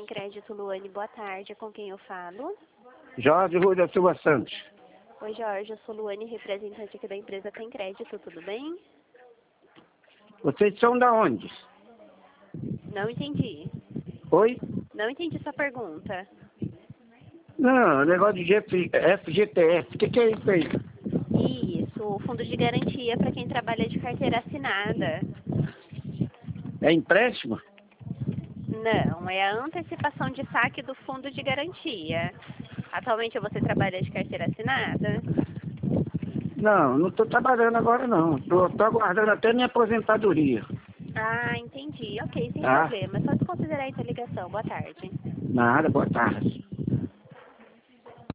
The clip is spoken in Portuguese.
Tem Crédito Luane, boa tarde. Com quem eu falo? Jorge Rui da Silva Santos. Oi, Jorge. Eu sou Luane, representante aqui da empresa Tem Crédito. Tudo bem? Vocês são da onde? Não entendi. Oi? Não entendi sua pergunta. Não, negócio de FGTS. O que é isso aí? Isso, o fundo de garantia para quem trabalha de carteira assinada. É empréstimo? Não, é a antecipação de saque do fundo de garantia. Atualmente você trabalha de carteira assinada? Não estou trabalhando agora não. Estou aguardando até minha aposentadoria. Ah, entendi. Ok, sem Tá? problema. É só desconsiderar essa ligação. Boa tarde. Nada, boa tarde.